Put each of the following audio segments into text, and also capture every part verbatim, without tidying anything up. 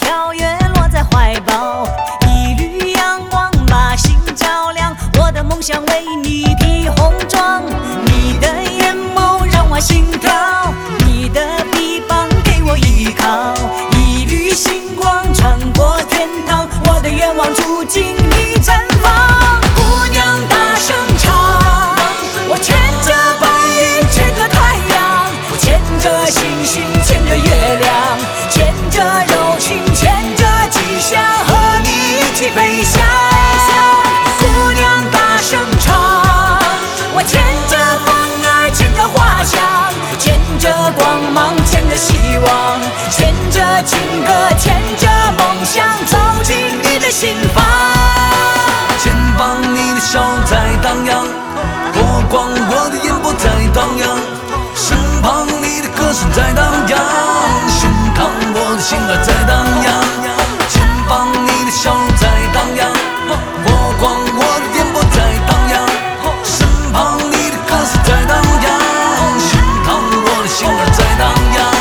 跳跃落在怀抱，一缕阳光把心照亮，我的梦想为你披红装，你的眼眸让我心跳，你的臂膀给我依靠，一缕星光穿过天堂，我的愿望住进你绽放。姑娘大声唱，我牵着白云，牵着太阳，我牵着星星，牵着月亮，牵着柔情，牵着吉祥，和你一起飞翔。姑娘大声唱，我牵着风儿，牵着花香，牵着光芒，牵着希望，牵着情歌，牵着梦想，走进你的心房。 前方你的手在荡漾，波光我的眼波在荡漾，身旁你的歌声在荡漾，胸膛我的心儿在荡漾。前方你的手在荡漾，波光我的眼波在荡漾，身旁你的歌声在荡漾，胸膛我的心儿在荡漾。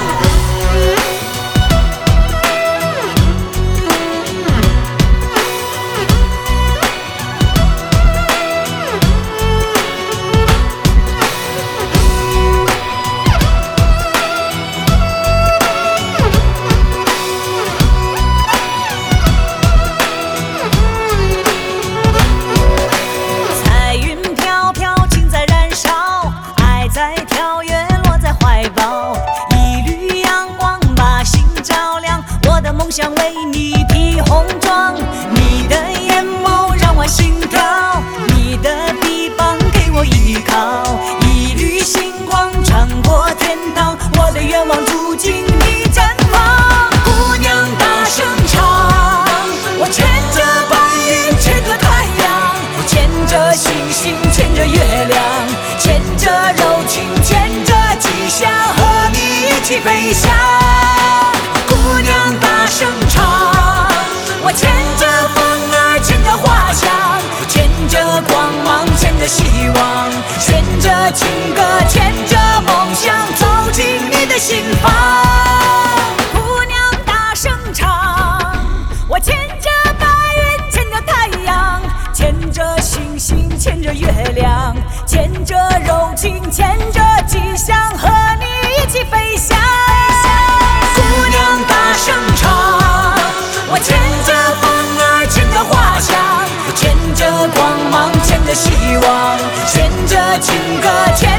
梦想为你披红装，你的眼眸让我心跳，你的臂膀给我依靠，一缕星光穿过天堂，我的愿望住进你绽放。姑娘大声唱，我牵着白云，牵着太阳，牵着星星，牵着月亮，牵着柔情，牵着吉祥，和你一起飞翔。姑娘大声唱，我牵着风儿，牵着花香，牵着光芒，牵着希望，牵着情歌，牵着梦想，走进你的心房。姑娘大声唱，我牵着白云，牵着太阳，牵着星星，牵着月亮，牵着柔情，牵着吉祥，和你一起飞翔。姑娘大声唱，我牵着风儿，牵着花香，牵着光芒，牵着希望，牵着情歌，牵